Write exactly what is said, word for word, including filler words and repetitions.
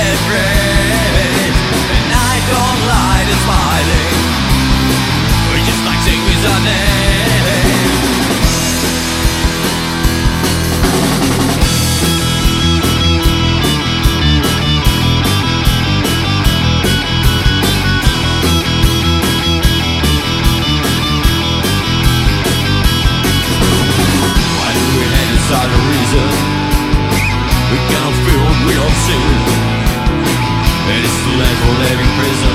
afraid. And I don't lie to smiling, we just like sing with our name. Why do we hate inside a reason? We cannot feel what we don't see. It is too late for living prison.